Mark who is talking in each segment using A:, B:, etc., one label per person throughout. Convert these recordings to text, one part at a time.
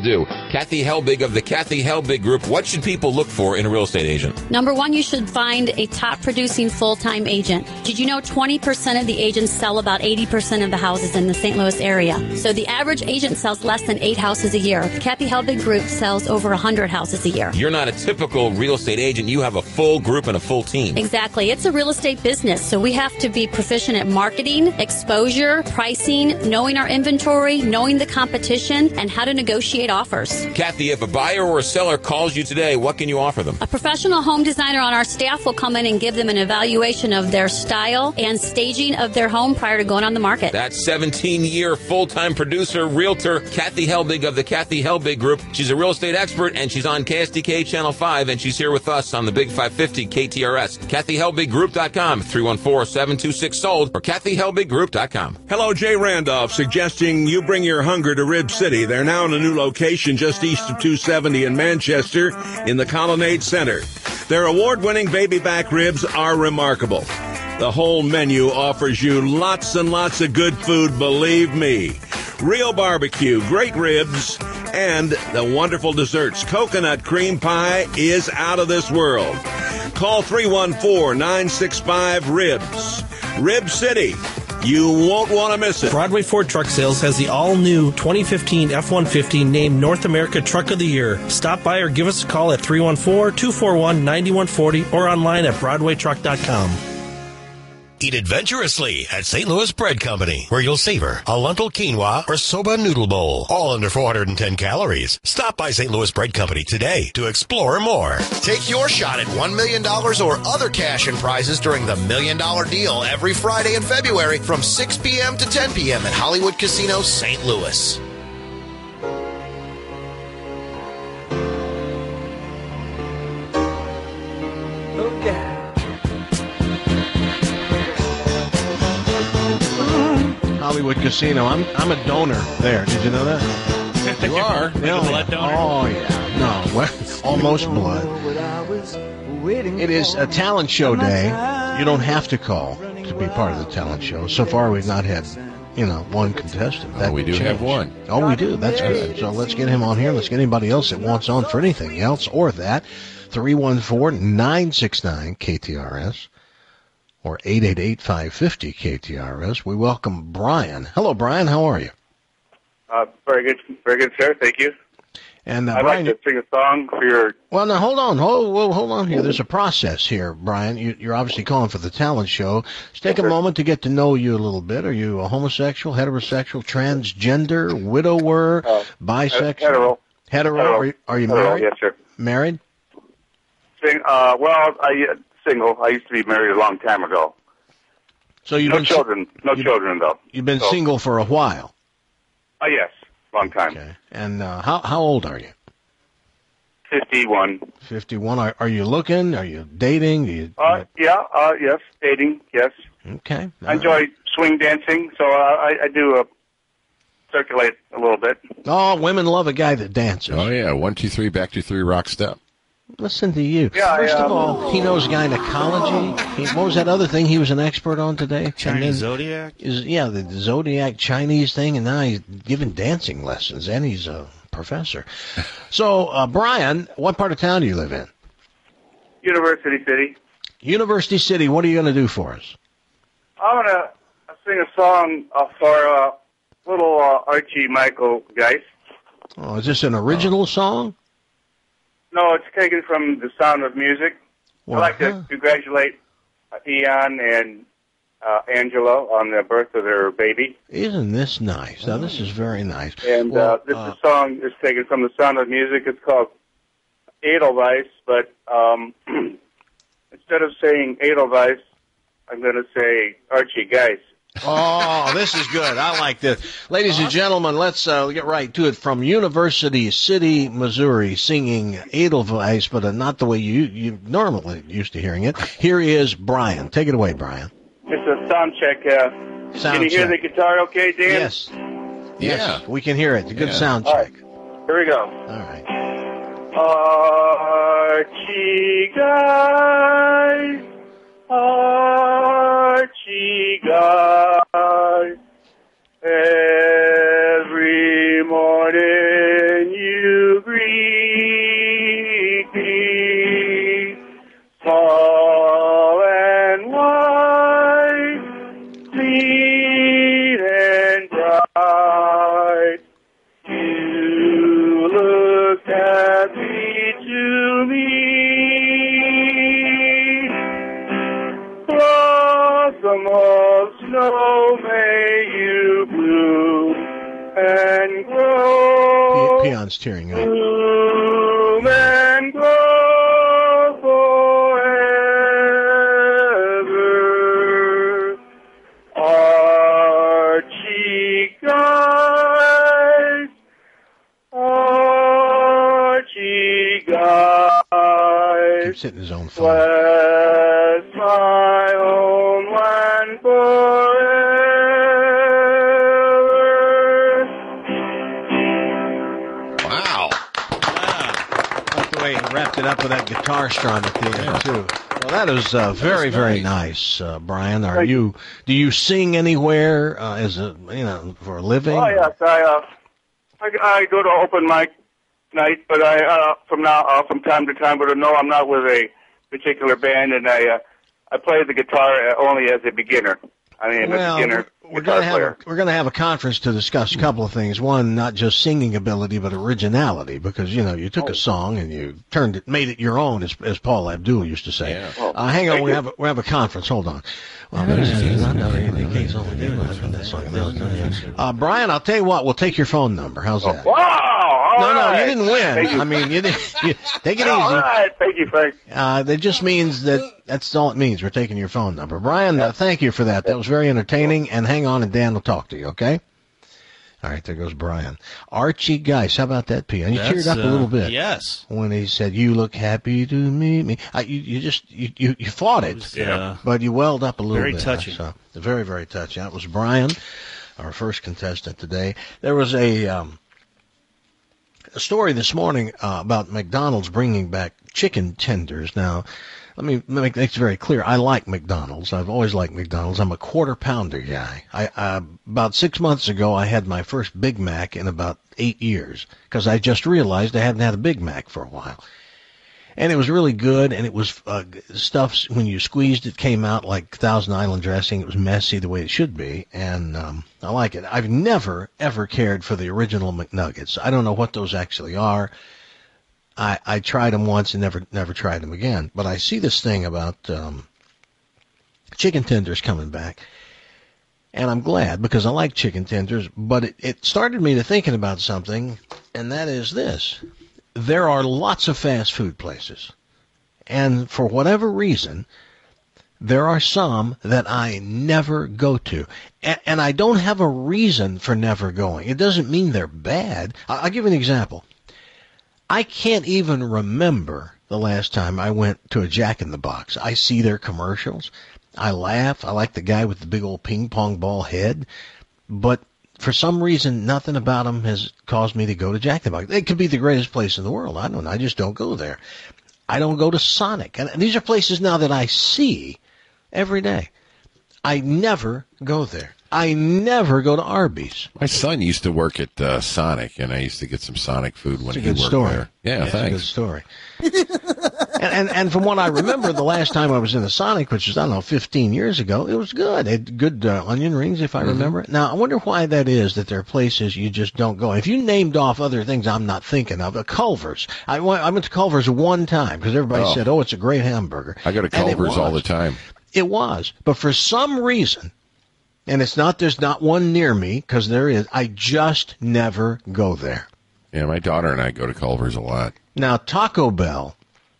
A: do. Kathy Helbig of the Kathy Helbig Group. What should people look for in a real estate agent?
B: Number one, you should find a top producing full-time agent. Did you know 20% of the agents sell about 80% of the houses in the St. Louis area? So the average agent sells less than 8 houses a year. The Kathy Helbig Group sells over 100 houses a year.
A: You're not a typical real estate agent. You have a full group and a full team.
B: Exactly. It's a real estate business, so we have to be proficient at marketing, exposure, pricing, knowing our inventory, knowing the competition, and how to negotiate offers.
A: Kathy, if a buyer or a seller calls you today, what can you offer them?
B: A professional home designer on our staff will come in and give them an evaluation of their style and staging of their home prior to going on the market.
A: That's 17-year full-time producer, realtor, Kathy Helbig of the Kathy Helbig Group. She's a real estate expert, and she's on KSDK Channel 5, and she's here with us on the Big 550 KTRS. KathyHelbigGroup.com, 314-726-SOLD, or KathyHelbigGroup.com.
C: Hello, Jay Randolph, suggesting you bring your hunger to Rib City. They're now in a new location just east of 270 in Manchester in the Colonnade Center. Their award-winning baby back ribs are remarkable. The whole menu offers you lots and lots of good food, believe me. Real barbecue, great ribs, and the wonderful desserts. Coconut cream pie is out of this world. Call 314-965-RIBS. Rib City. You won't want to miss it.
D: Broadway Ford Truck Sales has the all-new 2015 F-150 named North America Truck of the Year. Stop by or give us a call at 314-241-9140 or online at BroadwayTruck.com.
E: Eat adventurously at St. Louis Bread Company, where you'll savor a lentil quinoa or soba noodle bowl, all under 410 calories. Stop by St. Louis Bread Company today to explore more.
F: Take your shot at $1 million or other cash and prizes during the $1 Million Deal every Friday in February from 6 p.m. to 10 p.m. at Hollywood Casino, St. Louis.
G: Hollywood Casino. I'm a donor there. Did you know that?
A: You are?
G: Blood donor? Oh, yeah. No, almost blood. It is a talent show day. You don't have to call to be part of the talent show. So far, we've not had, one contestant.
A: That we do have one.
G: Oh, we do. That's good. So let's get him on here. Let's get anybody else that wants on for anything else or that. 314-969-KTRS. Or 888-550-KTRS. We welcome Brian. Hello, Brian. How are you?
H: Very good, sir. Thank you.
G: And
H: I'd
G: Brian,
H: like to sing a song for your...
G: Well, now, hold on. Hold on here. There's a process here, Brian. You're obviously calling for the talent show. Let's take a moment to get to know you a little bit. Are you a homosexual, heterosexual, transgender, widower, bisexual? Hetero. Are you married?
H: Yes, sir.
G: Married?
H: Single. I used to be married a long time ago.
G: So you've been
H: children. No children, though.
G: You've been single for a while.
H: Yes, long time.
G: Okay. And how old are you?
H: 51.
G: 51. Are you looking? Are you dating?
H: Yes, dating. Yes.
G: Okay.
H: I enjoy swing dancing, so I do circulate a little bit.
G: Oh, women love a guy that dances.
A: Oh yeah, 1, 2, 3, back to 3, rock step.
G: Listen to you.
H: Yeah,
G: First of all, he knows gynecology. What was that other thing he was an expert on today?
D: Chinese zodiac?
G: The zodiac Chinese thing, and now he's giving dancing lessons, and he's a professor. So, Brian, what part of town do you live in?
H: University City.
G: University City. What are you going to do for us?
H: I'm going to sing a song for little Archie Michael Geist.
G: Oh, is this an original song?
H: No, it's taken from The Sound of Music.
G: Well,
H: I'd like to congratulate Ian and Angelo on the birth of their baby.
G: Isn't this nice? Now, this is very nice.
H: And this song is taken from The Sound of Music. It's called Edelweiss, but instead of saying Edelweiss, I'm going to say Archie Geist.
G: Oh, this is good. I like this. Ladies and gentlemen, let's get right to it. From University City, Missouri, singing Edelweiss, but not the way you normally used to hearing it. Here is Brian. Take it away, Brian.
H: It's a sound check. Can you hear the guitar okay, Dan?
G: Yes. Yes, we can hear it. A good sound
H: All
G: check.
H: Right. Here we go.
G: All right.
H: Archie Geist, Archie Geist, every morning you
G: peon's tearing up.
H: Bloom and grow forever. Archie guys, Archie guys.
G: Keeps hitting his own phone.
H: Bless my homeland forever.
F: Wow.
G: Like the way he wrapped it up with that guitar strum at the end, too. Well, that is very, very nice, Brian. Do you sing anywhere for a living?
H: Oh, yes. I go to open mic night, but from time to time, but no, I'm not with a particular band, and I play the guitar only as a beginner. I mean, a beginner guitar player.
G: We're going to have a conference to discuss a couple of things. One, not just singing ability, but originality, because, you took a song and you made it your own, as Paul Abdul used to say.
F: Yeah.
G: Hang on, we have a conference. Hold on. Brian, I'll tell you what, we'll take your phone number. How's that?
H: Wow!
G: No, you didn't win. I mean, you take it easy.
H: All right. Thank you, Frank.
G: That just means that's all it means. We're taking your phone number. Brian, thank you for that. That was very entertaining. And hang on, and Dan will talk to you, okay? All right, there goes Brian. Archie Geis, how about that, P? And you teared up a little bit.
I: Yes.
G: When he said, "You look happy to meet me." You fought it.
I: Yeah.
G: But you welled up a little bit.
I: Very touching.
G: So, very, very touching. That was Brian, our first contestant today. There was a story this morning about McDonald's bringing back chicken tenders. Now, let me make this very clear. I like McDonald's. I've always liked McDonald's. I'm a quarter pounder guy. About 6 months ago, I had my first Big Mac in about 8 years because I just realized I hadn't had a Big Mac for a while. And it was really good, and it was stuff, when you squeezed it, came out like Thousand Island dressing. It was messy the way it should be, and I like it. I've never, ever cared for the original McNuggets. I don't know what those actually are. I tried them once and never tried them again. But I see this thing about chicken tenders coming back, and I'm glad because I like chicken tenders. But it started me to thinking about something, and that is this. There are lots of fast food places, and for whatever reason, there are some that I never go to. And I don't have a reason for never going. It doesn't mean they're bad. I'll give you an example. I can't even remember the last time I went to a Jack in the Box. I see their commercials. I laugh. I like the guy with the big old ping pong ball head. But for some reason, nothing about them has caused me to go to Jack in the Box. It could be the greatest place in the world. I don't know. I just don't go there. I don't go to Sonic. And these are places now that I see every day. I never go there. I never go to Arby's.
J: My son used to work at Sonic, and I used to get some Sonic food when he worked there. Yeah, thanks.
G: It's a good story. and from what I remember, the last time I was in a Sonic, which was, 15 years ago, it was good. It had good onion rings, if I remember. Now, I wonder why that is, that there are places you just don't go. If you named off other things I'm not thinking of, Culver's. I went to Culver's one time because everybody said, it's a great hamburger.
J: I go to Culver's all the time.
G: It was. But for some reason, and there's not one near me, because there is, I just never go there.
J: Yeah, my daughter and I go to Culver's a lot.
G: Now, Taco Bell,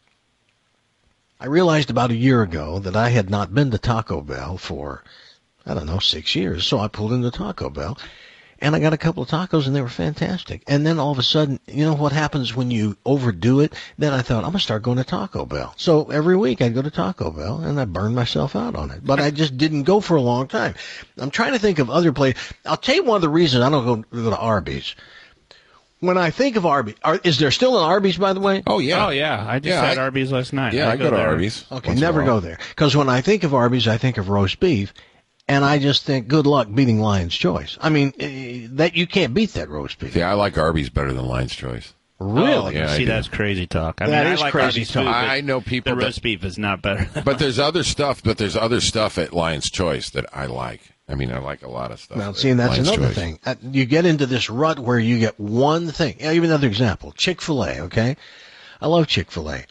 G: I realized about a year ago that I had not been to Taco Bell for, 6 years. So I pulled into Taco Bell, and I got a couple of tacos, and they were fantastic. And then all of a sudden, you know what happens when you overdo it? Then I thought, I'm going to start going to Taco Bell. So every week I'd go to Taco Bell, and I burned myself out on it. But I just didn't go for a long time. I'm trying to think of other places. I'll tell you one of the reasons I don't go to Arby's. When I think of Arby's, is there still an Arby's, by the way?
J: Oh, yeah.
I: Oh, yeah. I just had Arby's last night.
J: Yeah, I go to
I: there.
J: Arby's.
G: Okay, never go there. Because when I think of Arby's, I think of roast beef. And I just think, good luck beating Lion's Choice. I mean, that you can't beat that roast beef.
J: Yeah, I like Arby's better than Lion's Choice.
G: Really?
J: Yeah,
I: see, that's crazy talk. I
G: that
I: mean,
G: is
I: I like
G: crazy
I: Arby's
G: talk.
I: food,
J: I know people.
I: The roast beef is not better.
J: But there's other stuff. But there's other stuff at Lion's Choice that I like. I mean, I like a lot of stuff.
G: Now, see, and that's
J: Lion's
G: another
J: Choice.
G: thing. You get into this rut where you get one thing. I'll give you another example. Chick-fil-A, okay? I love Chick-fil-A.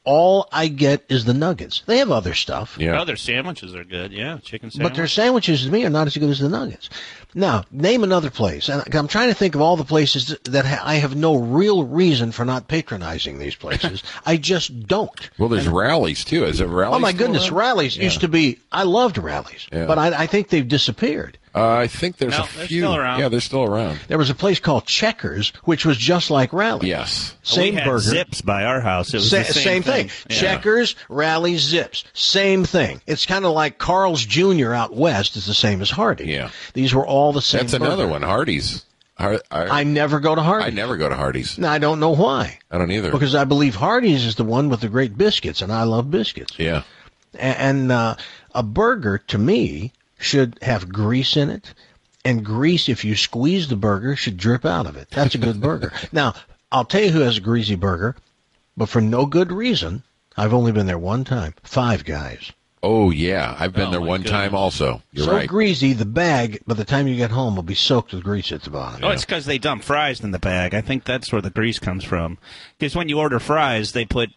G: all I get is the nuggets. They have other stuff.
I: Yeah. Other sandwiches are good. Yeah, chicken sandwich.
G: But their sandwiches to me are not as good as the nuggets. Now, name another place. And I'm trying to think of all the places that I have no real reason for not patronizing these places. I just don't.
J: Well, there's Rallies, too. Is it Rallies?
G: Oh, my goodness. Rallies used to be, I loved Rallies.
J: Yeah.
G: But I think they've disappeared.
J: I think there's a few.
I: Still around.
J: Yeah, they're still around.
G: There was a place called Checkers, which was just like Rallies.
J: Yes.
G: Same
I: we had
G: burger.
I: Zips by our house. It was the same
G: thing.
I: Yeah.
G: Checkers, Rallies, Zips. Same thing. It's kind of like Carl's Jr. out west is the same as Hardee's.
J: Yeah.
G: These were all the same
J: That's another
G: burger.
J: one, Hardee's.
G: I never go to Hardee's.
J: I never go to Hardee's.
G: No, I don't know why.
J: I don't either.
G: Because I believe Hardee's is the one with the great biscuits, and I love biscuits.
J: Yeah.
G: And a burger, to me, should have grease in it. And grease, if you squeeze the burger, should drip out of it. That's a good burger. Now, I'll tell you who has a greasy burger, but for no good reason. I've only been there one time. Five Guys.
J: Oh, yeah. I've been there one time also. You're
G: so
J: right.
G: greasy, the bag, by the time you get home, will be soaked with grease at the bottom.
I: Oh, it's because they dump fries in the bag. I think that's where the grease comes from. Because when you order fries, they put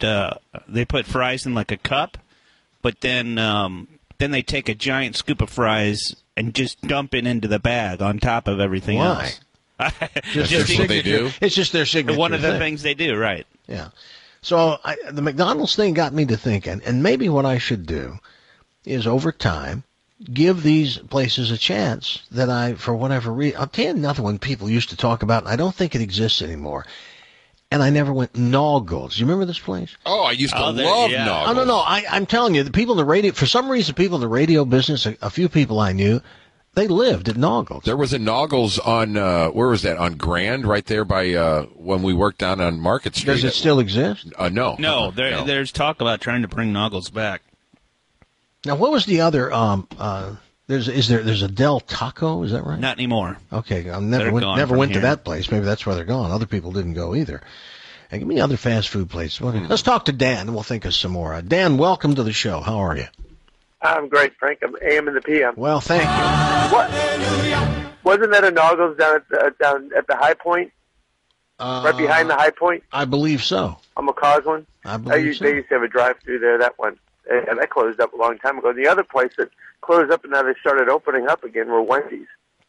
I: fries in like a cup, but then they take a giant scoop of fries and just dump it into the bag on top of everything
G: Why?
I: else.
J: Just what they do?
G: It's just their signature
I: One of the
G: thing.
I: things they do, right.
G: Yeah. So the McDonald's thing got me to thinking, and maybe what I should do is over time give these places a chance that I, for whatever reason, I'll tell you another one people used to talk about, and I don't think it exists anymore. And I never went. Noggles. You remember this place?
J: Oh, I used to love Noggles.
G: Oh, no. I'm telling you, the people in the radio, for some reason, people in the radio business, a few people I knew, they lived at Noggles.
J: There was a Noggles on, where was that? On Grand, right there by, when we worked down on Market Street.
G: Does it still exist?
J: No.
I: No, there's talk about trying to bring Noggles back.
G: Now, what was the other, there's a Del Taco, is that right?
I: Not anymore.
G: Okay, I never went to that place. Maybe that's why they're gone. Other people didn't go either. And give me other fast food places. Let's talk to Dan, and we'll think of some more. Dan, welcome to the show. How are you?
K: I'm great, Frank. I'm AM and the PM.
G: Well, thank you.
K: What? Wasn't that a Noggles down at the High Point? Right behind the High Point?
G: I believe so.
K: On McCausland?
G: I believe so.
K: They used to have a drive-through there, that one. And that closed up a long time ago. The other place that closed up and now they started opening up again were Wendy's.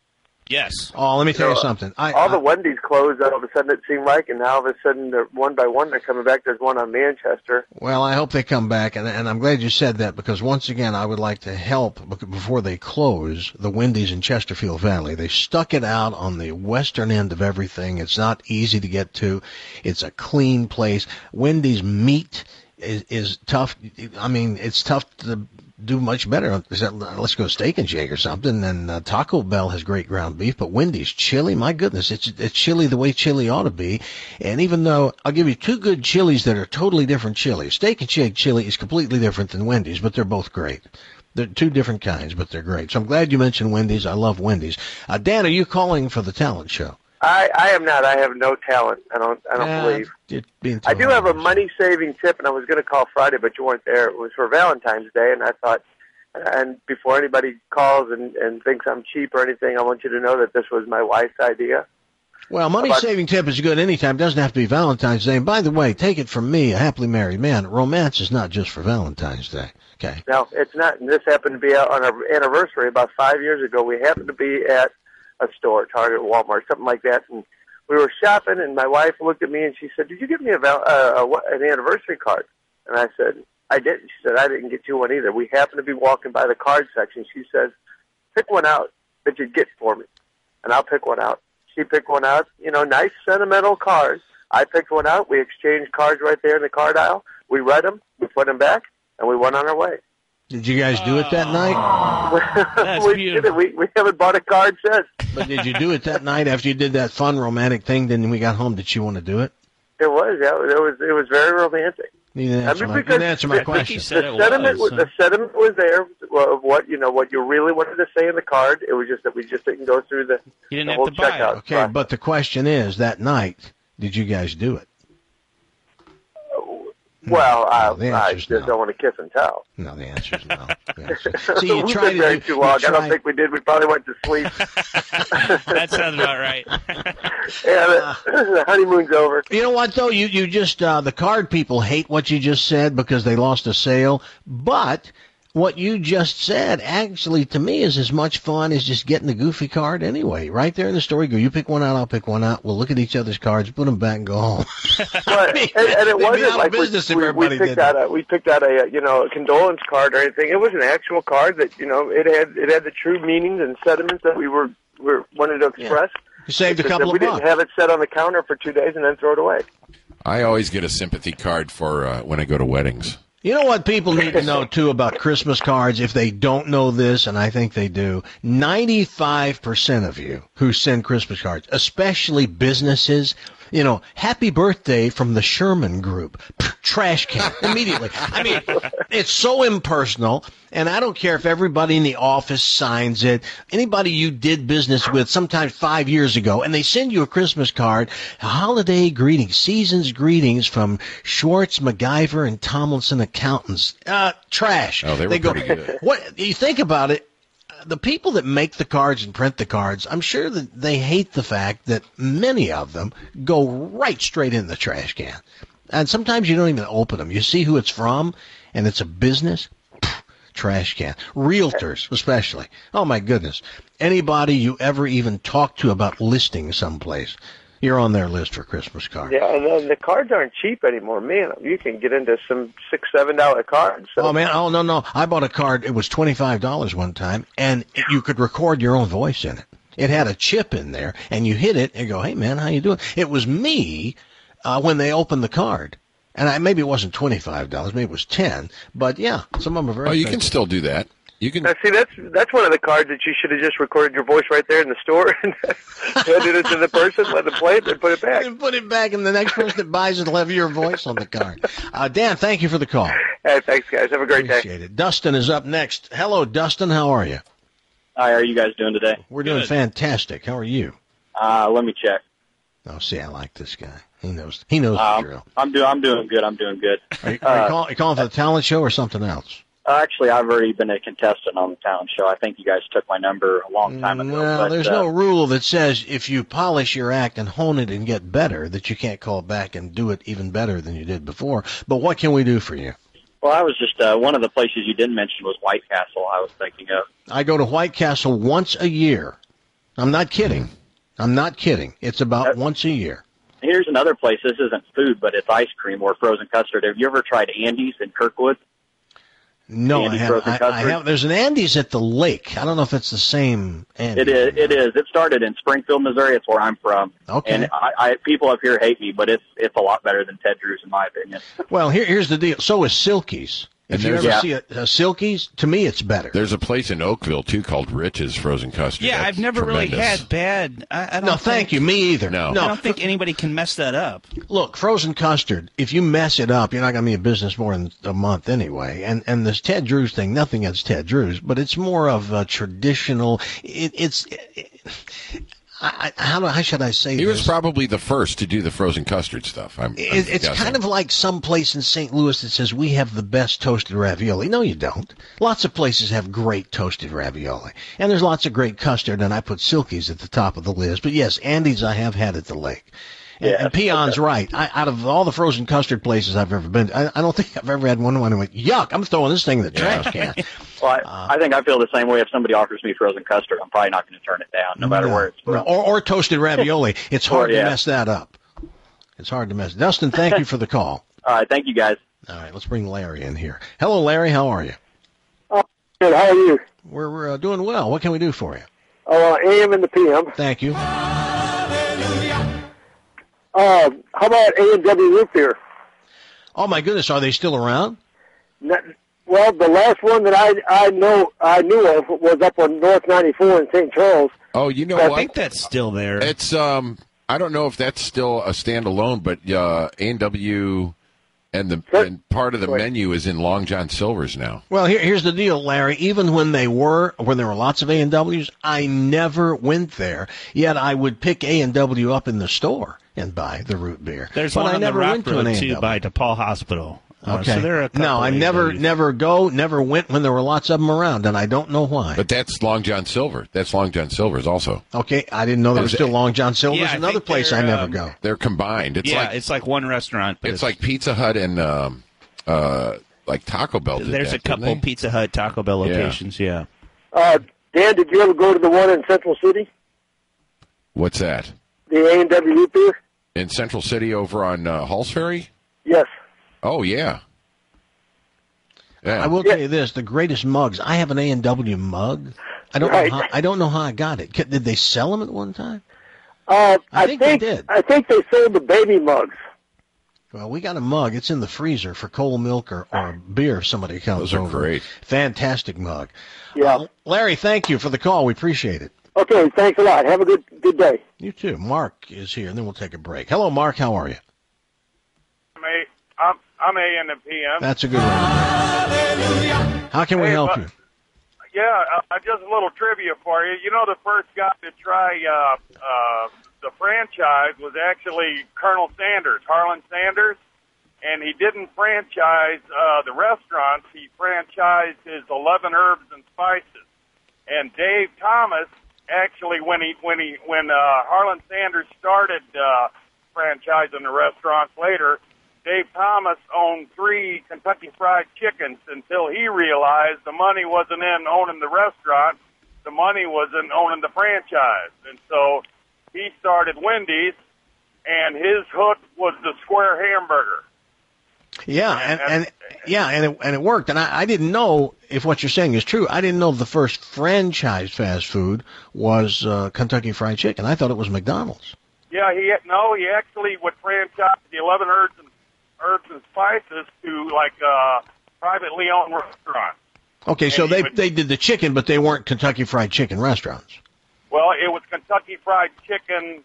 I: Yes.
G: Oh, let me tell you something.
K: All the Wendy's closed all of a sudden, it seemed like, and now all of a sudden, one by one, they're coming back. There's one on Manchester.
G: Well, I hope they come back, and I'm glad you said that, because once again, I would like to help before they close the Wendy's in Chesterfield Valley. They stuck it out on the western end of everything. It's not easy to get to. It's a clean place. Wendy's meat is tough. I mean, it's tough to do much better. Let's go Steak and Shake or something. And Taco Bell has great ground beef, but Wendy's chili, my goodness, it's chili the way chili ought to be. And even though I'll give you two good chilies that are totally different chilies. Steak and Shake chili is completely different than Wendy's, but they're both great. They're two different kinds, but they're great. So I'm glad you mentioned Wendy's. I love Wendy's. Dan, are you calling for the talent show?
K: I am not. I have no talent. I don't believe. I do have a money-saving tip, and I was going to call Friday, but you weren't there. It was for Valentine's Day, and I thought, and before anybody calls and thinks I'm cheap or anything, I want you to know that this was my wife's idea.
G: Well, money-saving tip is good anytime. It doesn't have to be Valentine's Day. And by the way, take it from me, a happily married man, romance is not just for Valentine's Day. Okay.
K: No, it's not. And this happened to be on our anniversary about 5 years ago. We happened to be at a store, Target, Walmart, something like that, and we were shopping, and my wife looked at me and she said, "Did you give me an anniversary card?" And I said, "I didn't." She said, "I didn't get you one either. We happened to be walking by the card section." She says, "Pick one out that you'd get for me, and I'll pick one out." She picked one out, nice sentimental cards. I picked one out. We exchanged cards right there in the card aisle. We read them, we put them back, and we went on our way.
G: Did you guys do it that night?
K: We did it. We haven't bought a card since.
G: But did you do it that night after you did that fun romantic thing? Then we got home. Did you want to do it?
K: It was. Yeah, it was very romantic.
G: You didn't answer my question.
K: The sentiment was there of what you really wanted to say in the card. It was just that we just didn't go through the whole checkout.
G: Okay, process. But the question is, that night, did you guys do it?
K: Well,
G: the
K: I
G: answer's
K: just
G: no.
K: don't want to kiss and tell.
G: No, the answer's no. See, you
K: We've
G: tried
K: been married too long. I don't think we did. We probably went to sleep.
I: That sounds about right.
K: Yeah, the honeymoon's over.
G: You know what, though? You just, the card people hate what you just said because they lost a sale. But what you just said, actually, to me, is as much fun as just getting the goofy card anyway. Right there in the store, you go, you pick one out, I'll pick one out. We'll look at each other's cards, put them back, and go home.
K: But, and it wasn't like we picked out a condolence card or anything. It was an actual card that, it had the true meanings and sentiments that we wanted to express.
G: Yeah. You saved a couple of
K: bucks. We didn't have it set on the counter for 2 days and then throw it away.
J: I always get a sympathy card for when I go to weddings.
G: You know what people need to know, too, about Christmas cards, if they don't know this, and I think they do? 95% of you who send Christmas cards, especially businesses, happy birthday from the Sherman Group. Trash can. Immediately. I mean, it's so impersonal, and I don't care if everybody in the office signs it. Anybody you did business with sometimes 5 years ago, and they send you a Christmas card, a holiday greetings, season's greetings from Schwartz, MacGyver, and Tomlinson Accountants. Trash.
J: Oh, they were pretty good.
G: What you think about it, the people that make the cards and print the cards, I'm sure that they hate the fact that many of them go right straight in the trash can. And sometimes you don't even open them. You see who it's from, and it's a business. Trash can. Realtors, especially. Oh, my goodness. Anybody you ever even talk to about listing someplace, you're on their list for Christmas cards.
K: Yeah, and then the cards aren't cheap anymore. Man, you can get into some $6-7 cards. So.
G: Oh, man. Oh, no. I bought a card. It was $25 one time, and you could record your own voice in it. It had a chip in there, and you hit it and go, hey, man, how you doing? It was me when they opened the card. And maybe it wasn't $25, maybe it was $10. But, yeah, some of them are very
J: you
G: expensive.
J: can still do that. You can.
K: Now, see, that's one of the cards that you should have just recorded your voice right there in the store and handed it to the person, let them play it, and put it back.
G: And put it back, and the next person that buys it will have your voice on the card. Dan, thank you for the call.
K: Hey, thanks, guys. Have a great
G: Appreciate it. Dustin is up next. Hello, Dustin. How are you?
L: Hi, how are you guys doing today?
G: We're doing fantastic. How are you?
L: Let me check.
G: Oh, see, I like this guy. He knows the drill.
L: I'm doing good.
G: Are you calling for the talent show or something else?
L: Actually, I've already been a contestant on the talent show. I think you guys took my number a long time ago.
G: Well, there's no rule that says if you polish your act and hone it and get better, that you can't call back and do it even better than you did before. But what can we do for you?
L: Well, I was just one of the places you didn't mention was White Castle. I was thinking of.
G: I go to White Castle once a year. I'm not kidding. It's about once a year.
L: Here's another place. This isn't food, but it's ice cream or frozen custard. Have you ever tried Andy's in Kirkwood?
G: No, I haven't. There's an Andy's at the lake. I don't know if it's the same Andy's.
L: It is. It started in Springfield, Missouri. It's where I'm from.
G: Okay.
L: And people up here hate me, but it's a lot better than Ted Drew's in my opinion.
G: Well, here's the deal. So is Silky's. If you ever see a Silky's, to me it's better.
J: There's a place in Oakville, too, called Rich's Frozen Custard.
I: Yeah,
J: That's
I: I've never
J: tremendous.
I: really had bad. I don't
G: thank you. Me either.
J: No.
I: I don't think anybody can mess that up.
G: Look, frozen custard, if you mess it up, you're not going to be in business more than a month anyway. And this Ted Drew's thing, nothing against Ted Drew's, but it's more of a traditional. How should I say this?
J: He was probably the first to do the frozen custard stuff.
G: It's kind of like some place in St. Louis that says we have the best toasted ravioli. No, you don't. Lots of places have great toasted ravioli. And there's lots of great custard, and I put Silky's at the top of the list. But yes, Andy's I have had at the lake. And Peon's right. Out of all the frozen custard places I've ever been to, I don't think I've ever had one who went, yuck, I'm throwing this thing in the trash can.
L: Well, I think I feel the same way. If somebody offers me frozen custard, I'm probably not going to turn it down, no matter where it's from.
G: Or toasted ravioli. It's hard to mess that up. It's hard to mess. Dustin, thank you for the call.
L: All right, thank you, guys.
G: All right, let's bring Larry in here. Hello, Larry. How are you?
K: Good. How are you?
G: We're doing well. What can we do for you?
K: AM and the PM.
G: Thank you.
K: How about A&W Root Beer?
G: Oh, my goodness. Are they still around?
K: Well, the last one that I knew of was up on North 94 in St. Charles.
J: Oh, you know
I: I
J: what?
I: think that's still there.
J: It's I don't know if that's still a standalone, but A&W and part of the menu is in Long John Silver's now.
G: Well, here's the deal, Larry. Even when there were lots of A&Ws, I never went there. Yet I would pick A&W up in the store and buy the root beer.
I: There's
G: but
I: one
G: I
I: on the
G: never
I: Rock
G: went to an
I: Road,
G: A&W.
I: too, by DePaul Hospital.
G: Okay.
I: So there are a couple
G: no, I never went when there were lots of them around, and I don't know why.
J: But that's Long John Silver. That's Long John Silver's also.
G: Okay, I didn't know there was still Long John Silver's.
I: Yeah, I
G: another
I: think
G: place I never go.
J: They're combined.
I: It's like one restaurant. But
J: it's like Pizza Hut and like Taco Bell.
I: There's a couple Pizza Hut, Taco Bell locations. Yeah.
K: Dan, did you ever go to the one in Central City?
J: What's that?
K: The A&W Root Beer?
J: In Central City over on Halls Ferry?
K: Yes.
J: Oh, yeah.
G: I will tell you this: the greatest mugs. I have an A&W mug. I don't know how I got it. Did they sell them at one time? I think they did.
K: I think they sold the baby mugs.
G: Well, we got a mug. It's in the freezer for cold milk or beer if somebody comes over.
J: Those are great.
G: Fantastic mug.
K: Yeah.
G: Larry, thank you for the call. We appreciate it.
K: Okay, thanks a lot. Have a good day.
G: You too. Mark is here, and then we'll take a break. Hello, Mark. How are you?
M: I'm A and the PM.
G: That's a good one. How can we help you?
M: Yeah, just a little trivia for you. You know, the first guy to try the franchise was actually Colonel Sanders, Harlan Sanders, and he didn't franchise the restaurants. He franchised his 11 Herbs and Spices. And Dave Thomas actually, when Harlan Sanders started franchising the restaurants later, Dave Thomas owned 3 Kentucky Fried Chickens until he realized the money wasn't in owning the restaurant, the money was in owning the franchise. And so he started Wendy's, and his hook was the square hamburger.
G: Yeah, and it worked. And I didn't know if what you're saying is true. I didn't know the first franchised fast food was Kentucky Fried Chicken. I thought it was McDonald's.
M: Yeah, he actually would franchise the 11 Herbs and Spices to like privately owned restaurants.
G: Okay, so they did the chicken, but they weren't Kentucky Fried Chicken restaurants.
M: Well, it was Kentucky Fried Chicken.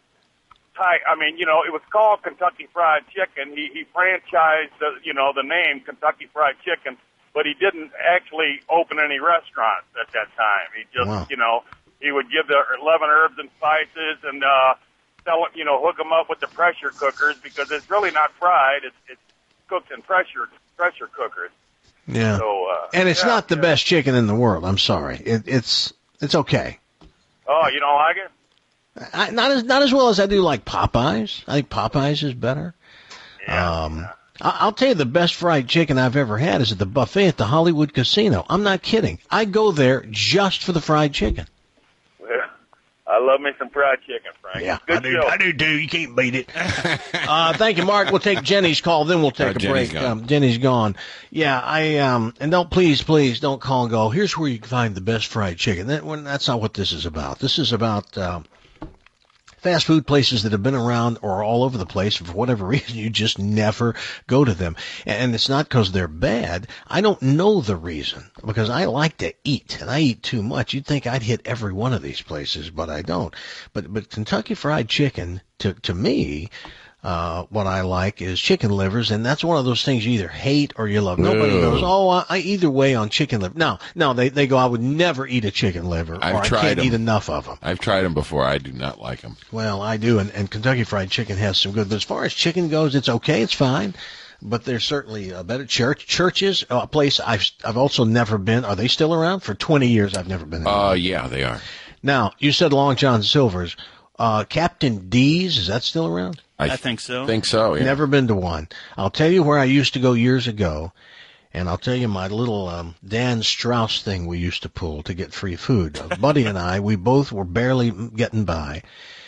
M: It was called Kentucky Fried Chicken. He franchised the name Kentucky Fried Chicken, but he didn't actually open any restaurants at that time. He just, he would give the 11 Herbs and Spices and sell it, hook them up with the pressure cookers because it's really not fried. It's cooked in pressure cookers.
G: Yeah.
M: So,
G: and it's not the best chicken in the world. I'm sorry. It's okay.
M: Oh, you don't like it?
G: Not as well as I do like Popeyes. I think Popeyes is better. Yeah. I'll tell you the best fried chicken I've ever had is at the buffet at the Hollywood Casino. I'm not kidding. I go there just for the fried chicken.
M: Well, I love me some fried chicken, Frank.
G: Yeah,
M: Good show.
G: I do too. You can't beat it. Thank you, Mark. We'll take Jenny's call, then we'll take a break. Jenny's gone. Yeah, and don't please don't call and go, here's where you can find the best fried chicken. That's not what this is about. This is about fast food places that have been around or are all over the place. For whatever reason, you just never go to them. And it's not because they're bad. I don't know the reason because I like to eat and I eat too much. You'd think I'd hit every one of these places, but I don't. But Kentucky Fried Chicken, to me, what I like is chicken livers, and that's one of those things you either hate or you love. Nobody goes, I either way on chicken liver. No, they go, I would never eat a chicken liver, I can't eat enough of them.
J: I've tried them before. I do not like them.
G: Well, I do, and Kentucky Fried Chicken has some good. But as far as chicken goes, it's okay, it's fine. But there's certainly a better churches, a place I've also never been. Are they still around? For 20 years, I've never been in.
J: Yeah, they are.
G: Now, you said Long John Silver's. Captain D's, is that still around?
I: I think so.
J: Think so, yeah.
G: Never been to one. I'll tell you where I used to go years ago, and I'll tell you my little Dan Strauss thing we used to pull to get free food. A buddy and I, we both were barely getting by.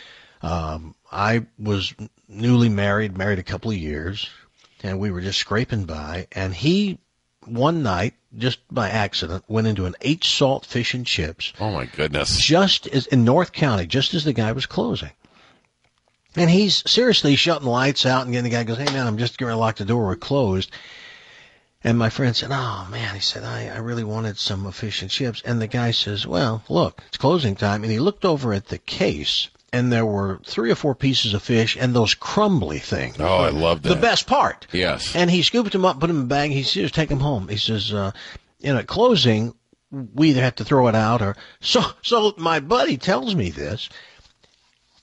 G: I was newly married a couple of years, and we were just scraping by, and he, one night, just by accident, went into an H-Salt Fish and Chips.
J: Oh, my goodness.
G: Just as in North County, just as the guy was closing. And he's seriously shutting the lights out, and then the guy goes, hey, man, I'm just going to lock the door. We're closed. And my friend said, oh, man, he said, I really wanted some fish and chips. And the guy says, well, look, it's closing time. And he looked over at the case, and there were 3 or 4 pieces of fish and those crumbly things.
J: Oh, I love that.
G: The best part.
J: Yes.
G: And he scooped them up, put them in a bag. He says, take them home. He says, at closing, we either have to throw it out or... So my buddy tells me this.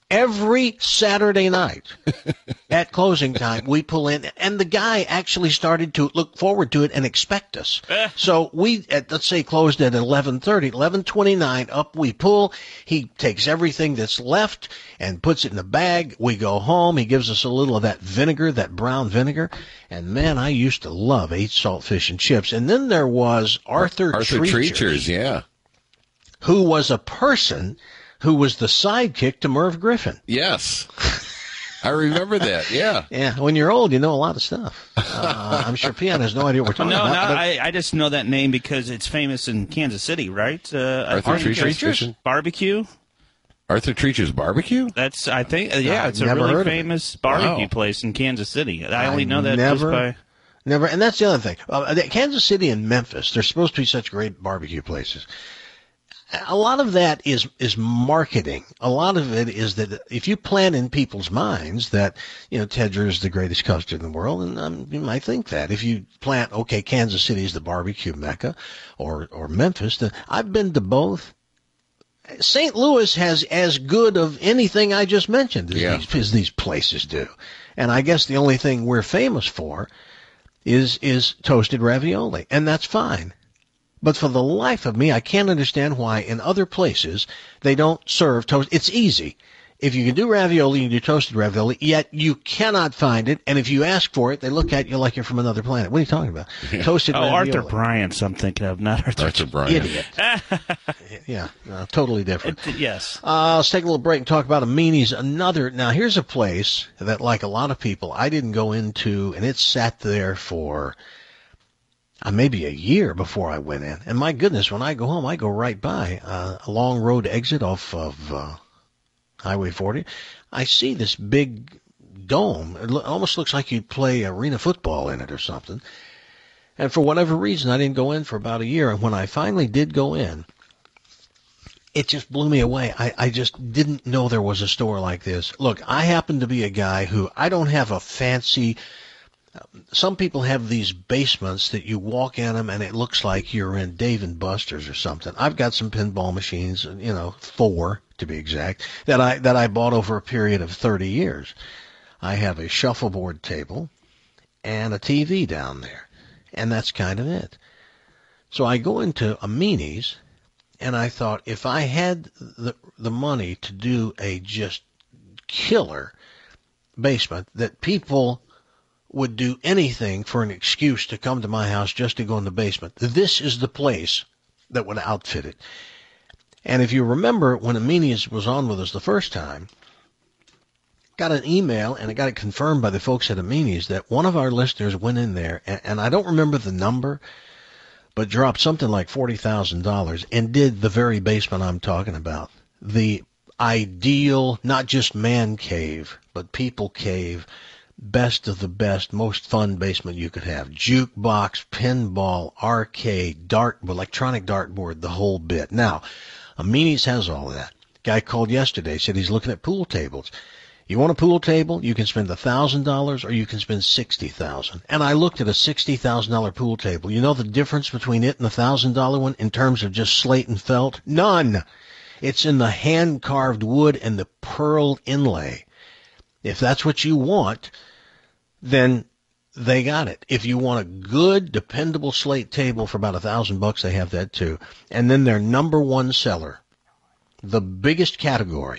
G: Every Saturday night at closing time, we pull in, and the guy actually started to look forward to it and expect us. So we, let's say, closed at 11:30, 11:29, up we pull. He takes everything that's left and puts it in a bag. We go home. He gives us a little of that vinegar, that brown vinegar. And, man, I used to love Eight Salt Fish and Chips. And then there was Arthur Treachers,
J: yeah,
G: who was a person who was the sidekick to Merv Griffin.
J: Yes. I remember that, yeah.
G: Yeah, when you're old, you know a lot of stuff. I'm sure Peon has no idea what we're talking about.
I: I just know that name because it's famous in Kansas City, right?
J: Arthur Treacher's
I: Barbecue?
J: Arthur Treacher's Barbecue?
I: That's, I think, it's a really famous barbecue place in Kansas City. I only know that just by...
G: Never, and that's the other thing. Kansas City and Memphis, they're supposed to be such great barbecue places. A lot of that is marketing. A lot of it is that if you plant in people's minds that, Tedger is the greatest custard in the world, and you might think that. If you plant, okay, Kansas City is the barbecue mecca, or Memphis, then I've been to both. St. Louis has as good of anything I just mentioned as these places do. And I guess the only thing we're famous for is toasted ravioli, and that's fine. But for the life of me, I can't understand why in other places they don't serve toast. It's easy. If you can do ravioli, you can do toasted ravioli, yet you cannot find it. And if you ask for it, they look at you like you're from another planet. What are you talking about?
J: Yeah.
G: Toasted ravioli.
I: Arthur Bryant's I'm thinking of, not Arthur
J: Bryant.
G: Idiot. Yeah, totally different.
I: Yes.
G: Let's take a little break and talk about Amini's. Now, here's a place that, like a lot of people, I didn't go into, and it sat there for... maybe a year before I went in. And my goodness, when I go home, I go right by a long road exit off of Highway 40. I see this big dome. It almost looks like you'd play arena football in it or something. And for whatever reason, I didn't go in for about a year. And when I finally did go in, it just blew me away. I just didn't know there was a store like this. Look, I happen to be a guy who, I don't have a fancy... Some people have these basements that you walk in them and it looks like you're in Dave & Buster's or something. I've got some pinball machines, 4 to be exact, that I bought over a period of 30 years. I have a shuffleboard table and a TV down there, and that's kind of it. So I go into Amini's, and I thought if I had the money to do a just killer basement that people would do anything for an excuse to come to my house just to go in the basement, this is the place that would outfit it. And if you remember when Amini's was on with us the first time, got an email, and I got it confirmed by the folks at Amini's, that one of our listeners went in there, and I don't remember the number, but dropped something like $40,000 and did the very basement I'm talking about. The ideal, not just man cave, but people cave, best of the best, most fun basement you could have. Jukebox, pinball, arcade, electronic dartboard, the whole bit. Now, Amini's has all of that. Guy called yesterday, said he's looking at pool tables. You want a pool table? You can spend $1,000 or you can spend $60,000. And I looked at a $60,000 pool table. You know the difference between it and the $1,000 one in terms of just slate and felt? None. It's in the hand-carved wood and the pearl inlay. If that's what you want, then they got it. If you want a good, dependable slate table for about $1,000, they have that too. And then their number one seller, the biggest category,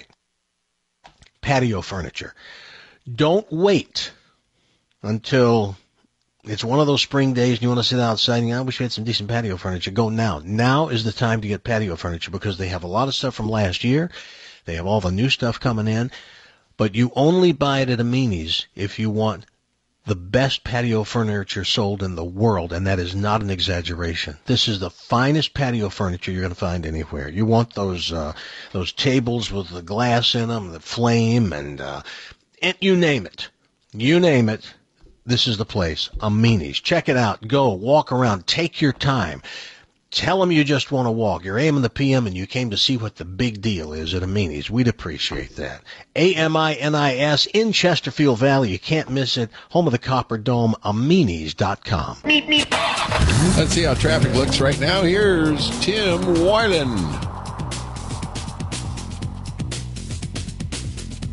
G: patio furniture. Don't wait until it's one of those spring days and you want to sit outside and I wish we had some decent patio furniture. Go now. Now is the time to get patio furniture because they have a lot of stuff from last year. They have all the new stuff coming in. But you only buy it at Amini's if you want the best patio furniture sold in the world, and that is not an exaggeration. This is the finest patio furniture you're going to find anywhere. You want those tables with the glass in them, the flame, and you name it. You name it. This is the place. Amini's. Check it out. Go. Walk around. Take your time. Tell them you just want to walk. You're AM and the PM and you came to see what the big deal is at Amini's. We'd appreciate that. AMINIS in Chesterfield Valley. You can't miss it. Home of the Copper Dome, Amini's.com.
J: Let's see how traffic looks right now. Here's Tim Weiland.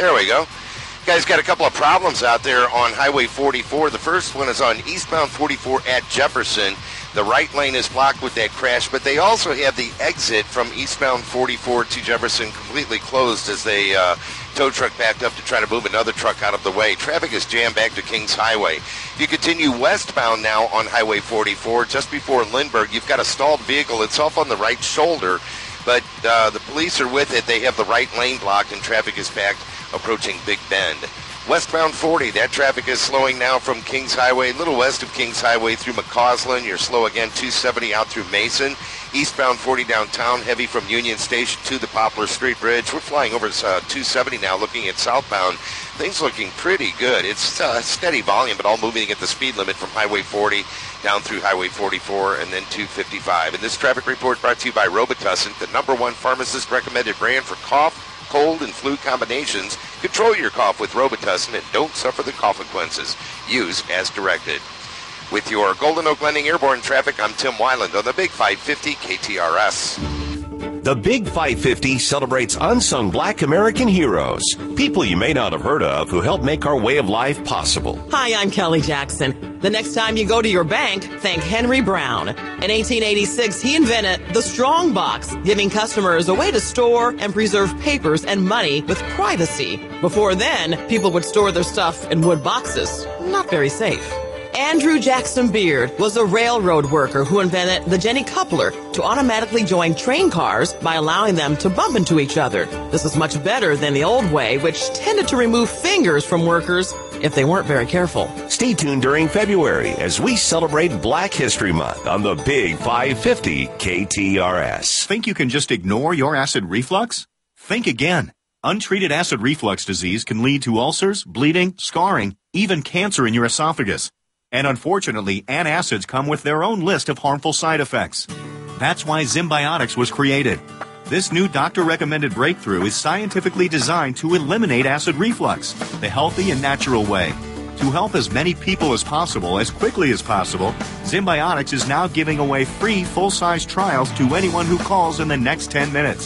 N: There we go. Guys, got a couple of problems out there on Highway 44. The first one is on eastbound 44 at Jefferson. The right lane is blocked with that crash, but they also have the exit from eastbound 44 to Jefferson completely closed as they tow truck backed up to try to move another truck out of the way. Traffic is jammed back to Kings Highway. If you continue westbound now on Highway 44, just before Lindbergh, you've got a stalled vehicle. It's off on the right shoulder, but the police are with it. They have the right lane blocked, and traffic is backed approaching Big Bend. Westbound 40, that traffic is slowing now from Kings Highway, a little west of Kings Highway through McCausland. You're slow again, 270 out through Mason. Eastbound 40 downtown, heavy from Union Station to the Poplar Street Bridge. We're flying over 270 now, looking at southbound. Things looking pretty good. It's steady volume, but all moving at the speed limit from Highway 40 down through Highway 44 and then 255. And this traffic report brought to you by Robitussin, the #1 pharmacist-recommended brand for cough, cold, and flu combinations. Control your cough with Robitussin and don't suffer the consequences. Use as directed. With your Golden Oak Landing Airborne traffic, I'm Tim Weiland on the Big 550 KTRS.
O: The Big 550 celebrates unsung Black American heroes, people you may not have heard of who helped make our way of life possible.
P: Hi, I'm Kelly Jackson. The next time you go to your bank, thank Henry Brown. In 1886, he invented the Strong Box, giving customers a way to store and preserve papers and money with privacy. Before then, people would store their stuff in wood boxes. Not very safe. Andrew Jackson Beard was a railroad worker who invented the Jenny Coupler to automatically join train cars by allowing them to bump into each other. This is much better than the old way, which tended to remove fingers from workers if they weren't very careful.
O: Stay tuned during February as we celebrate Black History Month on the Big 550 KTRS.
Q: Think you can just ignore your acid reflux? Think again. Untreated acid reflux disease can lead to ulcers, bleeding, scarring, even cancer in your esophagus. And unfortunately, antacids come with their own list of harmful side effects. That's why Zymbiotics was created. This new doctor-recommended breakthrough is scientifically designed to eliminate acid reflux, the healthy and natural way. To help as many people as possible, as quickly as possible, Zymbiotics is now giving away free full-size trials to anyone who calls in the next 10 minutes.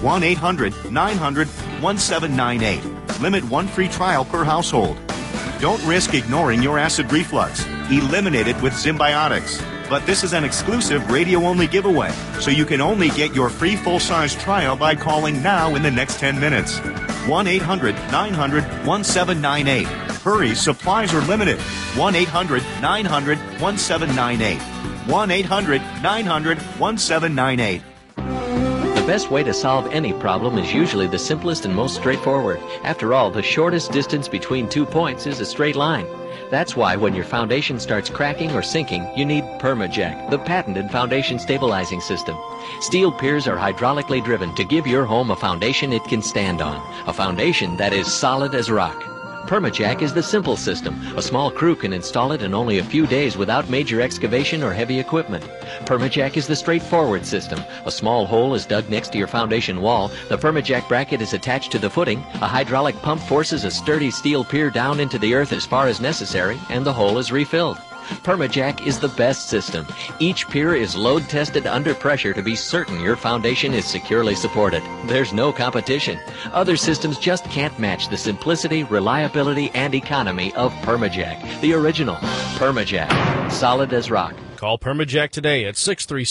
Q: 1-800-900-1798. Limit one free trial per household. Don't risk ignoring your acid reflux. Eliminate it with Zymbiotics. But this is an exclusive radio-only giveaway, so you can only get your free full-size trial by calling now in the next 10 minutes. 1-800-900-1798. Hurry, supplies are limited. 1-800-900-1798. 1-800-900-1798.
R: The best way to solve any problem is usually the simplest and most straightforward. After all, the shortest distance between 2 points is a straight line. That's why when your foundation starts cracking or sinking, you need Permajack, the patented foundation stabilizing system. Steel piers are hydraulically driven to give your home a foundation it can stand on, a foundation that is solid as rock. Permajack is the simple system. A small crew can install it in only a few days without major excavation or heavy equipment. Permajack is the straightforward system. A small hole is dug next to your foundation wall. The Permajack bracket is attached to the footing. A hydraulic pump forces a sturdy steel pier down into the earth as far as necessary, and the hole is refilled. Permajack is the best system. Each pier is load tested under pressure to be certain your foundation is securely supported. There's no competition. Other systems just can't match the simplicity, reliability, and economy of Permajack, the original Permajack, solid as rock.
S: Call Permajack today at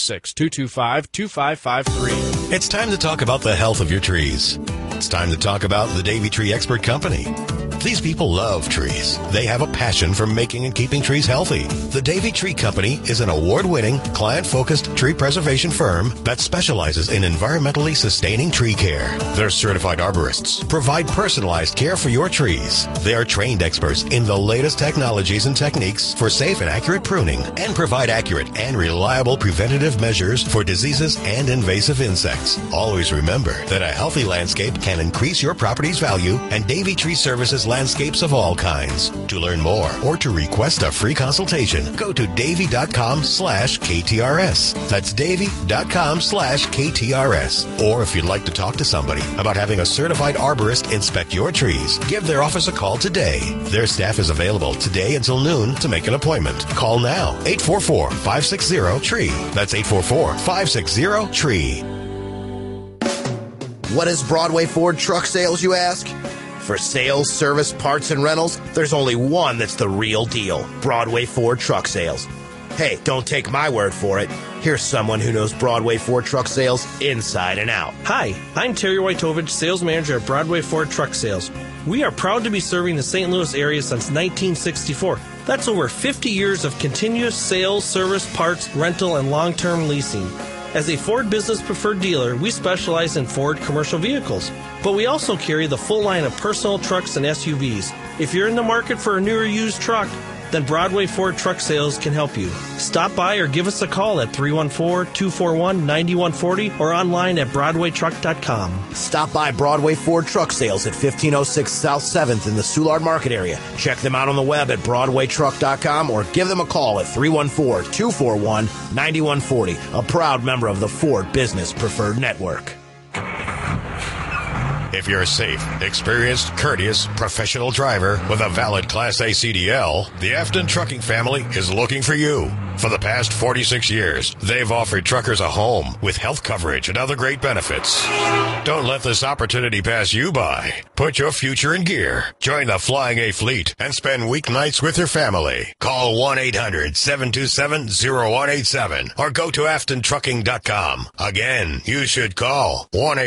S: 636-225-2553.
E: It's time to talk about the health of your trees. It's time to talk about the Davey Tree Expert Company. These people love trees. They have a passion for making and keeping trees healthy. The Davey Tree Company is an award-winning, client-focused tree preservation firm that specializes in environmentally sustaining tree care. Their certified arborists provide personalized care for your trees. They are trained experts in the latest technologies and techniques for safe and accurate pruning and provide accurate and reliable preventative measures for diseases and invasive insects. Always remember that a healthy landscape can increase your property's value, and Davey Tree services landscapes of all kinds. To learn more or to request a free consultation, go to davey.com/KTRS. That's davey.com/KTRS. Or if you'd like to talk to somebody about having a certified arborist inspect your trees, give their office a call today. Their staff is available today until noon to make an appointment. Call now, 844-560-TREE. That's 844-560-TREE.
F: What is Broadway Ford Truck Sales, you ask? For sales, service, parts, and rentals, there's only one that's the real deal. Broadway Ford Truck Sales. Hey, don't take my word for it. Here's someone who knows Broadway Ford Truck Sales inside and out.
D: Hi, I'm Terry Wojtovich, Sales Manager at Broadway Ford Truck Sales. We are proud to be serving the St. Louis area since 1964. That's over 50 years of continuous sales, service, parts, rental, and long-term leasing. As a Ford Business Preferred dealer, we specialize in Ford commercial vehicles, but we also carry the full line of personal trucks and SUVs. If you're in the market for a new or used truck, then Broadway Ford Truck Sales can help you. Stop by or give us a call at 314-241-9140 or online at BroadwayTruck.com.
F: Stop by Broadway Ford Truck Sales at 1506 South 7th in the Soulard Market area. Check them out on the web at BroadwayTruck.com or give them a call at 314-241-9140. A proud member of the Ford Business Preferred Network.
E: If you're a safe, experienced, courteous, professional driver with a valid Class A CDL, the Afton Trucking family is looking for you. For the past 46 years, they've offered truckers a home with health coverage and other great benefits. Don't let this opportunity pass you by. Put your future in gear. Join the Flying A fleet and spend weeknights with your family. Call 1-800-727-0187 or go to AftonTrucking.com. Again, you should call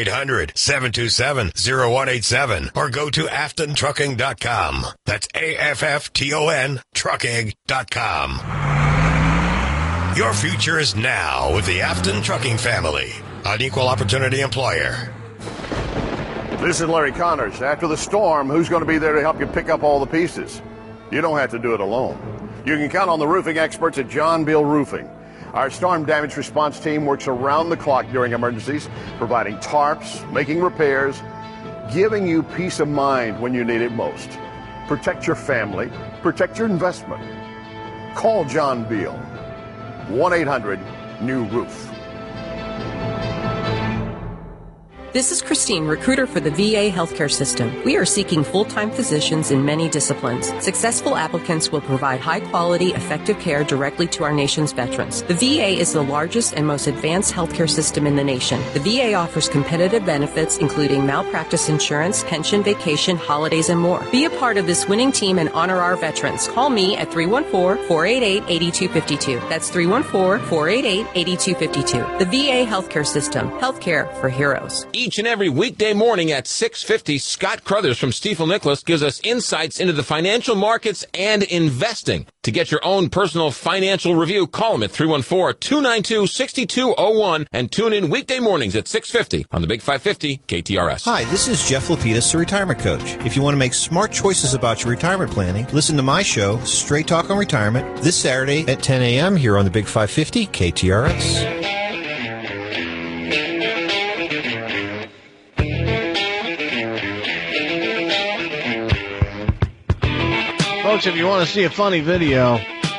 E: 1-800-727-0187 or go to AftonTrucking.com. That's AFFTON Trucking.com. Your future is now with the Afton Trucking family, an equal opportunity employer.
T: This is Larry Connors. After the storm, who's going to be there to help you pick up all the pieces? You don't have to do it alone. You can count on the roofing experts at John Beal Roofing. Our storm damage response team works around the clock during emergencies, providing tarps, making repairs, giving you peace of mind when you need it most. Protect your family, protect your investment. Call John Beal. 1-800-NEW-ROOF.
U: This is Christine, recruiter for the VA healthcare system. We are seeking full-time physicians in many disciplines. Successful applicants will provide high-quality, effective care directly to our nation's veterans. The VA is the largest and most advanced healthcare system in the nation. The VA offers competitive benefits, including malpractice insurance, pension, vacation, holidays, and more. Be a part of this winning team and honor our veterans. Call me at 314-488-8252. That's 314-488-8252. The VA healthcare system. Healthcare for heroes.
A: Each and every weekday morning at 6:50, Scott Crothers from Stifel Nicholas gives us insights into the financial markets and investing. To get your own personal financial review, call him at 314-292-6201 and tune in weekday mornings at 6:50 on the Big 550 KTRS.
V: Hi, this is Jeff Lapidus, the Retirement Coach. If you want to make smart choices about your retirement planning, listen to my show, Straight Talk on Retirement, this Saturday at 10 a.m. here on the Big 550 KTRS.
G: Folks, if you want to see a funny video,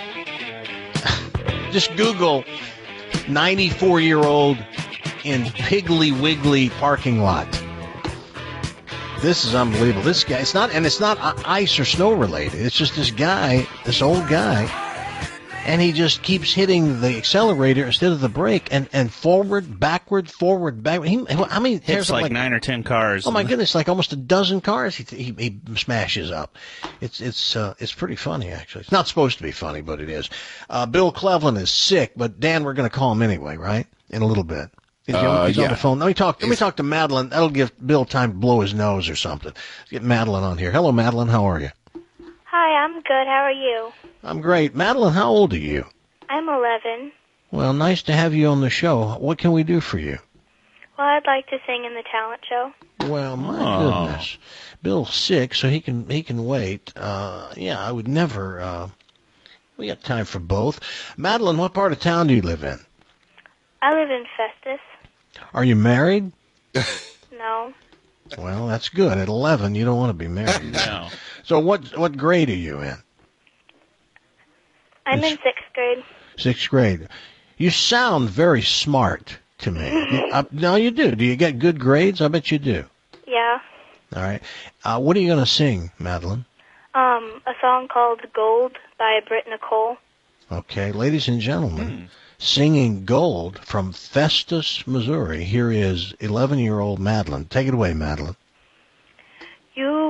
G: just Google 94-year-old in Piggly Wiggly parking lot. This is unbelievable. This guy, it's not ice or snow related. It's just this guy, this old guy, and he just keeps hitting the accelerator instead of the brake, and forward, backward. I mean,
I: hits like 9 or 10 cars.
G: Oh my goodness, like almost a dozen cars he smashes up. It's pretty funny, actually. It's not supposed to be funny, but it is. Bill Cleveland is sick, but Dan, we're going to call him anyway, right? In a little bit. He's on the phone. Let me talk to Madeline. That'll give Bill time to blow his nose or something. Let's get Madeline on here. Hello, Madeline. How are you?
W: Hi, I'm good. How are you?
G: I'm great. Madeline, how old are you?
W: I'm 11.
G: Well, nice to have you on the show. What can we do for you?
W: Well, I'd like to sing in the talent show.
G: Well, my goodness. Bill's sick, so he can wait. I would never. We got time for both. Madeline, what part of town do you live in?
W: I live in Festus.
G: Are you married?
W: No.
G: Well, that's good. At 11, you don't want to be married.
I: No.
G: So what grade are you in?
W: I'm in 6th grade.
G: 6th grade. You sound very smart to me. No, you do. Do you get good grades? I bet you do.
W: Yeah.
G: All right. What are you going to sing, Madeline?
W: A song called Gold by Britt Nicole.
G: Okay. Ladies and gentlemen, singing Gold from Festus, Missouri. Here is 11-year-old Madeline. Take it away, Madeline.
W: You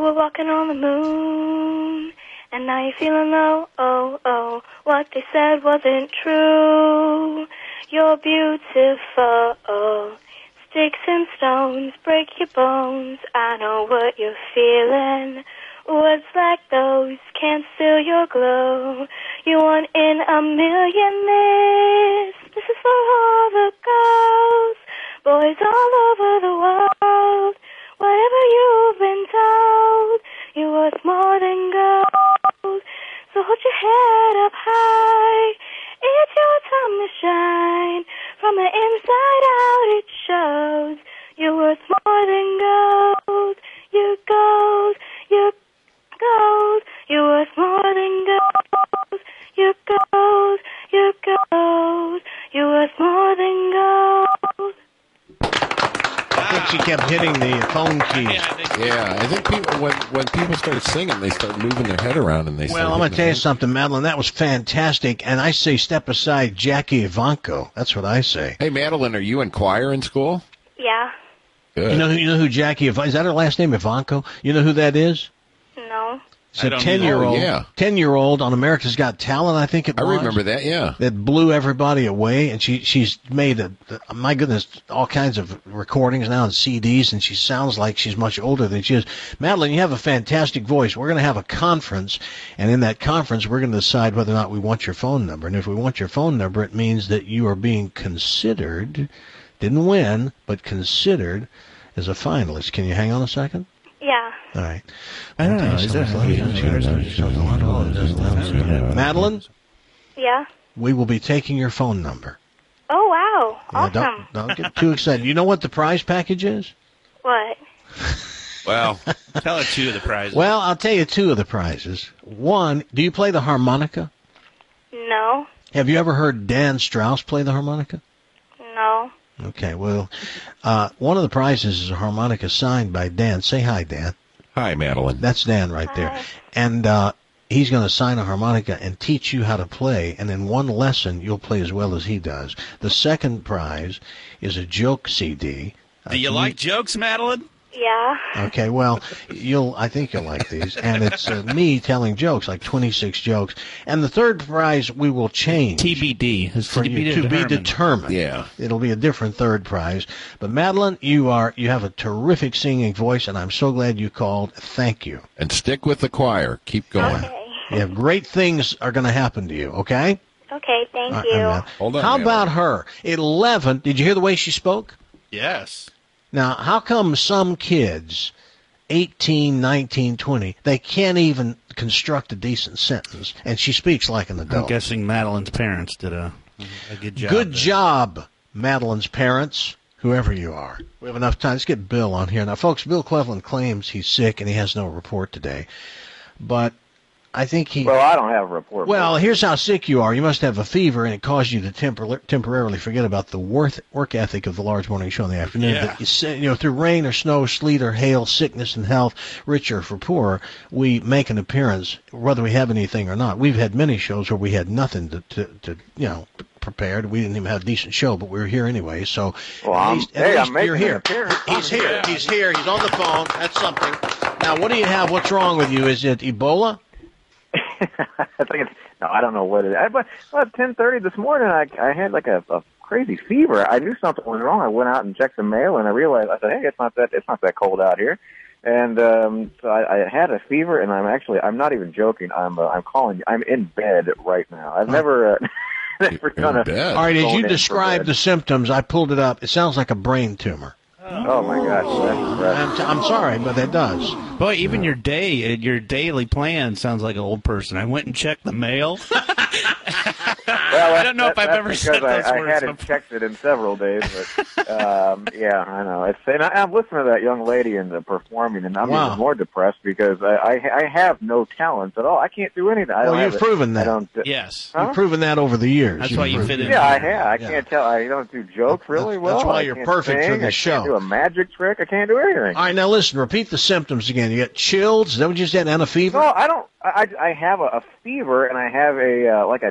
W: were walking on the moon, and now you're feeling low, oh, oh. What they said wasn't true. You're beautiful. Sticks and stones break your bones. I know what you're feeling. Words like those can't steal your glow. You want in a million this. This is for all the girls, boys all over the world. Whatever you've been told, you're worth more than gold. So hold your head up high. It's your time to shine. From the inside out it shows. You're worth more than gold. You're gold. You're gold. You're worth more than gold. You're gold. You're gold. You're worth more than gold.
G: I think she kept hitting the phone keys.
J: Yeah, I think people when people start singing, they start moving their head around and they.
G: Well, I'm going to tell you something, Madeline. That was fantastic, and I say step aside, Jackie Ivanko. That's what I say.
J: Hey, Madeline, are you in choir in school?
W: Yeah.
J: Good.
G: You know who Jackie Ivanko is? That her last name, Ivanko? You know who that is?
W: No.
G: It's a 10-year-old.
J: Oh, yeah.
G: 10-year-old on America's Got Talent, I think it was.
J: I remember that, yeah.
G: That blew everybody away, and she's made, my goodness, all kinds of recordings now and CDs, and she sounds like she's much older than she is. Madeline, you have a fantastic voice. We're going to have a conference, and in that conference, we're going to decide whether or not we want your phone number. And if we want your phone number, it means that you are being considered, didn't win, but considered as a finalist. Can you hang on a second?
W: Yeah.
G: All right.
I: I don't know.
G: Madeline,
W: Yeah.
G: we will be taking your phone number.
W: Oh, wow.
G: Yeah,
W: Awesome.
G: don't get too excited. You know what the prize package is?
W: What?
J: Well,
I: tell her two of the prizes.
G: Well, I'll tell you two of the prizes. One, do you play the harmonica?
W: No.
G: Have you ever heard Dan Strauss play the harmonica?
W: No.
G: Okay, well, one of the prizes is a harmonica signed by Dan. Say hi, Dan.
J: Hi, Madeline.
G: That's Dan right there. And he's going to sign a harmonica and teach you how to play, and in one lesson, you'll play as well as he does. The second prize is a joke CD.
I: Do you like jokes, Madeline?
W: Yeah.
G: Okay, well, I think you'll like these. And it's me telling jokes, like 26 jokes. And the third prize we will change.
I: TBD. Is
G: for you to be determined.
J: Yeah.
G: It'll be a different third prize. But Madeline, you have a terrific singing voice, and I'm so glad you called. Thank you.
J: And stick with the choir. Keep going.
W: Okay.
G: Yeah, great things are going to happen to you, okay?
W: Okay, thank you.
J: Hold on.
G: How
J: Madeline.
G: about her? At 11, did you hear the way she spoke?
I: Yes.
G: Now, how come some kids, 18, 19, 20, they can't even construct a decent sentence, and she speaks like an adult?
I: I'm guessing Madeline's parents did a good job.
G: Good
I: there.
G: job, Madeline's parents, whoever you are. We have enough time. Let's get Bill on here. Now, folks, Bill Cleveland claims he's sick and he has no report today. But I think he...
B: Well, I don't have a report.
G: Well, here's how sick you are. You must have a fever, and it caused you to temporarily forget about the work ethic of the Large Morning Show in the afternoon.
I: Yeah.
G: That through rain or snow, sleet or hail, sickness and health, rich or for poor, we make an appearance, whether we have anything or not. We've had many shows where we had nothing to prepared. We didn't even have a decent show, but we were here anyway. So
B: I'm
G: you're here. He's here. He's here. He's on the phone. That's something. Now, what do you have? What's wrong with you? Is it Ebola?
B: I think I don't know what it is. But at 10:30 this morning, I had like a crazy fever. I knew something was wrong. I went out and checked the mail, and I realized, I said, hey, it's not that cold out here. And so I had a fever, and I'm not even joking. I'm calling you. I'm in bed right now. I've never done a.
G: All right, as you describe the symptoms, I pulled it up. It sounds like a brain tumor.
B: Oh my gosh!
G: I'm sorry, but that does.
I: Boy, even your daily plan sounds like an old person. I went and checked the mail.
B: Well,
I: I don't know if I've ever said those
B: I
I: words
B: hadn't checked it in several days, but yeah, I know. I'm listening to that young lady and performing, and I'm even more depressed because I have no talents at all. I can't do anything.
G: Well, you've proven that.
I: Yes,
G: you've proven that over the years.
I: That's why you fit in.
B: Yeah, I have. I can't tell. I don't do jokes really well.
G: That's why you're perfect for the show.
B: I can't do a magic trick. I can't do anything.
G: All right, now listen. Repeat the symptoms again. You got chills. Is that what you said? And a fever?
B: No, I don't. I have a fever, and I have a like a nasal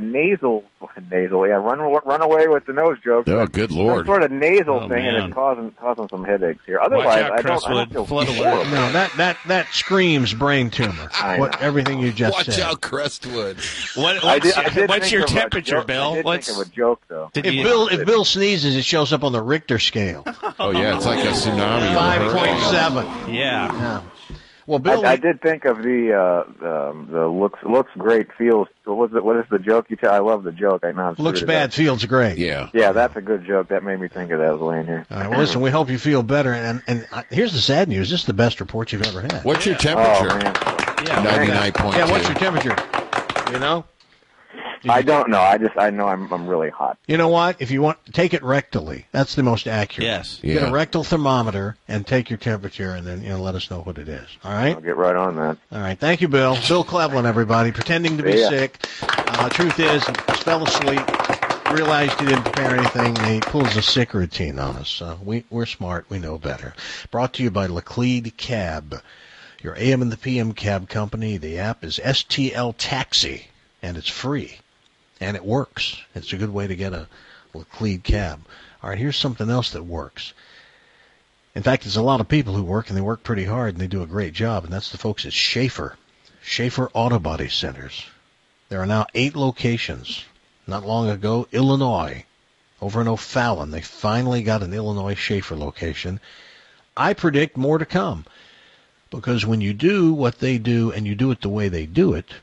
B: nasal, yeah, run away with the nose joke.
J: Oh, good Lord.
B: Some sort of nasal
J: Oh,
B: thing,
J: man.
B: and it's causing some headaches here. Otherwise, I don't feel horrible.
G: No, that screams brain tumor. Everything you just
A: Watch
G: said.
A: out, Crestwood.
I: What's your temperature, Bill?
B: Think of a joke, though.
G: If Bill sneezes, it shows up on the Richter scale.
J: Oh, yeah, it's like a tsunami. or a hurricane.
G: 5.7.
I: Yeah.
G: Well, Bill,
B: I did think of the looks great, feels. What is the joke you tell? I love the joke. I know.
G: looks bad, feels great.
J: Yeah.
B: Yeah, that's a good joke. That made me think of that. I was laying here.
G: All right, well, listen, we hope you feel better. And here's the sad news. This is the best report you've ever had.
J: What's your temperature?
B: Oh, man.
J: 99.2.
G: Yeah, what's your temperature? You know?
B: I don't know. I know I'm really hot.
G: You know what? If you want, take it rectally. That's the most accurate.
I: Yes.
G: Get
J: Yeah.
G: a rectal thermometer and take your temperature, and then let us know what it is. All right.
B: I'll get right on that.
G: All right. Thank you, Bill. Bill Cleveland, everybody, pretending to be
B: Yeah.
G: sick. Truth is, fell asleep. Realized he didn't prepare anything, and he pulls a sick routine on us. We're smart. We know better. Brought to you by Laclede Cab, your AM and the PM cab company. The app is STL Taxi, and it's free. And it works. It's a good way to get a Laclede cab. All right, here's something else that works. In fact, there's a lot of people who work, and they work pretty hard, and they do a great job, and that's the folks at Schaefer. Schaefer Auto Body Centers. There are now 8 locations. Not long ago, Illinois, over in O'Fallon, they finally got an Illinois Schaefer location. I predict more to come, because when you do what they do, and you do it the way they do it,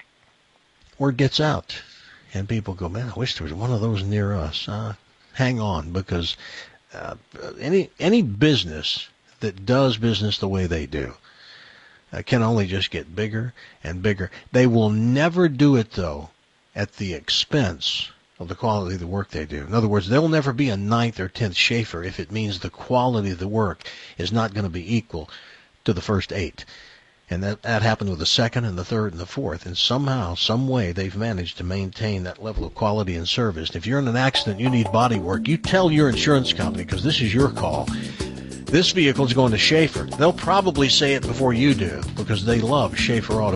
G: word gets out. And people go, man, I wish there was one of those near us. Hang on, because any business that does business the way they do can only just get bigger and bigger. They will never do it, though, at the expense of the quality of the work they do. In other words, there will never be a 9th or 10th Schaefer if it means the quality of the work is not going to be equal to the first 8. And that happened with the 2nd and the 3rd and the 4th. And somehow, some way, they've managed to maintain that level of quality and service. If you're in an accident, you need body work, you tell your insurance company, because this is your call. This vehicle is going to Schaefer. They'll probably say it before you do, because they love Schaefer Auto.